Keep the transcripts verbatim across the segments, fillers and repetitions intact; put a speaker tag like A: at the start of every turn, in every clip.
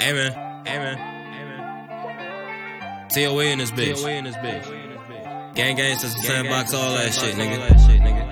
A: Amen. Amen. Amen. T O A in this bitch. T O A in this bitch. Gang gang since the sandbox, all that shit, nigga.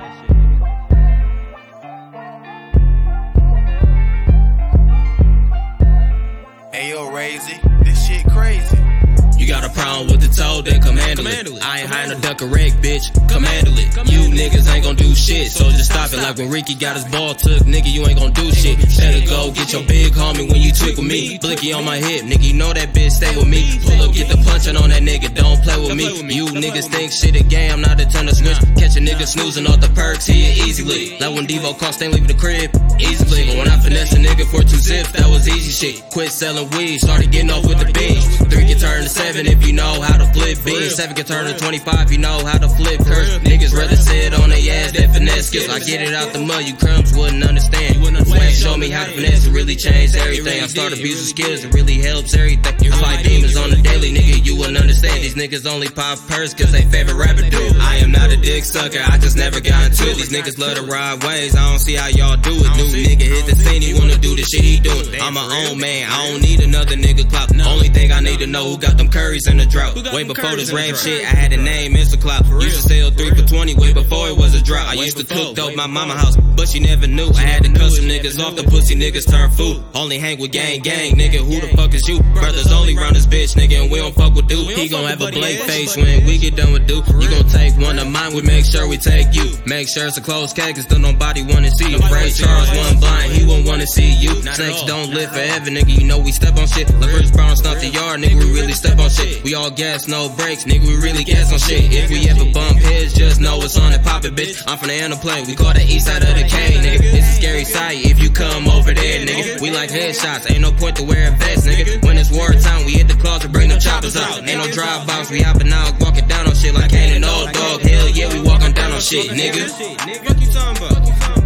B: Ayo, Razy, this shit crazy.
A: You got a problem with the toe, then come handle it. I ain't hiding no duck a wreck, bitch. Come handle it. You niggas ain't gon' do shit, so just stop it. Like when Ricky got his ball took, nigga, you ain't gon' do shit. Better go get your big homie when you tweak with me. Blicky on my hip, nigga, you know that bitch stay with me. Pull up, get the punching on that nigga, don't play with me. You niggas think shit a game, I'm not a ton of switch. Catch a nigga snoozing off the perks, he an easy lick. Like when Devo cost, ain't leaving the crib, easy lick. But when I finesse a nigga for two zips, that was easy shit. Quit selling weed, started getting off with the beans. Three can turn to seven if you know how to flip beans. Seven can turn to twenty-five if you know how to flip curse. Niggas rather sit on they ass than finesse skills. I get it out the mud, you crumbs wouldn't understand. Swag show me how to finesse, it really changed everything. I start abusing skills, it really helps everything. I fight demons on the daily, nigga, you wouldn't understand. These niggas only pop purse cause they favorite rapper do. I am not a dick sucker, I just never got into it. These niggas love to ride waves, I don't see how y'all do it. New nigga hit the scene, he wanna do the shit he doing. I'm my own man, I don't need another nigga clout. Only thing I need to know who got them curries in the drought. Way before this rap shit, I had a name, Instaclout. Used to sell three for twenty way before it was a drought. I used to cook dope my mama house, but she never knew. I had to cut some niggas off, the pussy niggas turn food. Only hang with gang gang, nigga, who the fuck is you? Brothers only round this bitch, nigga, and we don't fuck with dude. He gon' have a blank face when we get done with dude. You gon' take one of mine, we make sure we take you. Make sure it's a closed case, cause still nobody wanna see you. Ray Charles one blind, he won't wanna see you. Snakes don't live forever, nigga, you know we step on shit. Like Chris Brown stuff the yard, nigga, we really step on shit. We all gas, no brakes, nigga, we really gas on shit. If we ever bump heads, just know it's on and pop it, bitch. I'm from the airplane, we call the east side of the cane, nigga. It's a scary sight if you come over there, nigga. We like headshots, ain't no point to wear a vest, nigga. When it's wartime, we hit the closet, bring them choppers out. Ain't no drive-bys, we hopping out, walking down on shit like ain't an old dog. Hell yeah, we walking down on shit, nigga. Fuck you talking about?